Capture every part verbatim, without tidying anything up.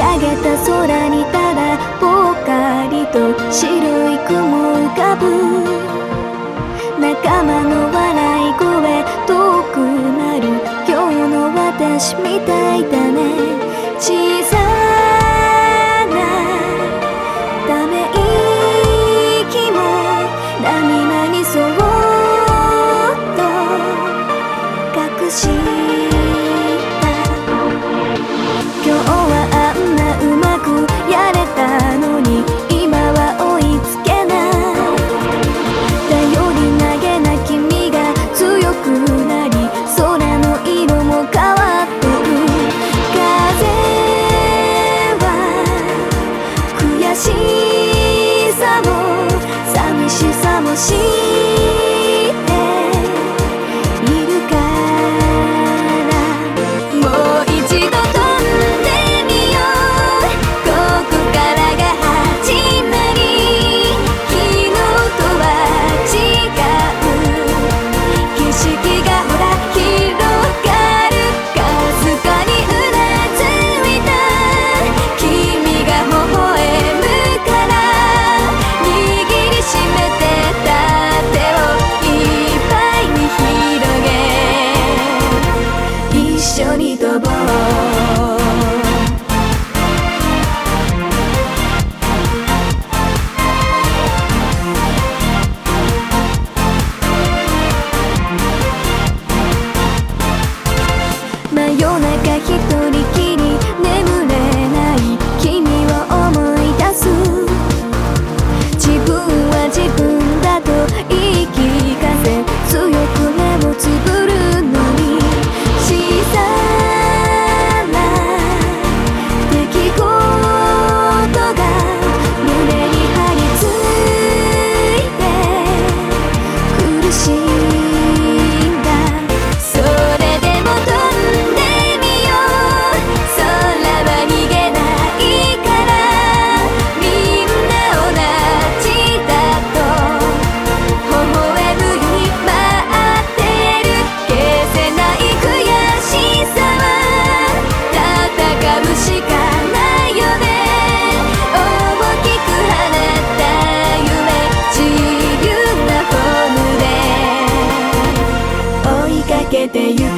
上げた空にただぽっかりと白い雲浮かぶ。仲間の笑い声遠くなる今日の私みたいだね。小さなため息も波間にそっと隠した。今日はあんなうまくやれたのに今は追いつけない。頼りなげな君が強くなり空の色も変わってる。風は悔しさも寂しさも知っているから、もう一度飛んでみよう。ここからが始まり。昨日とは違う景色がほら広がる。かすかにうなずいた君が微笑むから握りしめてた手をいっぱいに広げ一緒に飛ぼう。真夜中一人きり眠れない君を思い出す。自分は自分だと言い聞かせ強く目をつぶるのに、小さな出来事が胸に張り付いて苦しんだ。それでも飛んでみよう。空は逃げないからみんな同じだと微笑むように待ってる。消せない悔しさは戦うしかないよね。大きく放った夢自由なフォームで追いかけてゆく。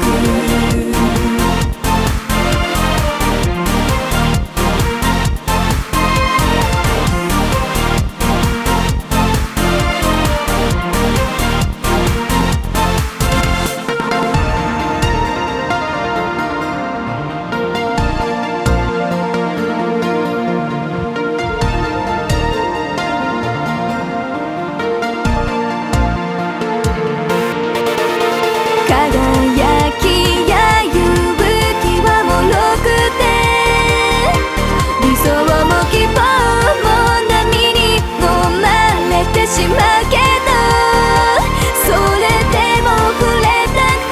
輝きや勇気はもろくて理想も希望も波に飲まれてしまうけど、それでも触れ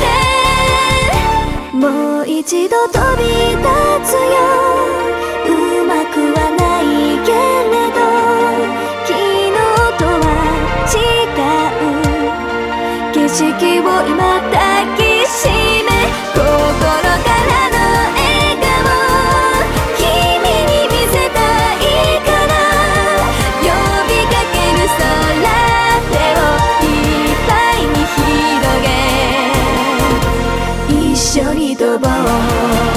たくてもう一度飛び立つよ。うまくはないけれど昨日とは違う景色を今抱きしめ心からの笑顔君に見せたいから呼びかける空手をいっぱいに広げ一緒に飛ぼう。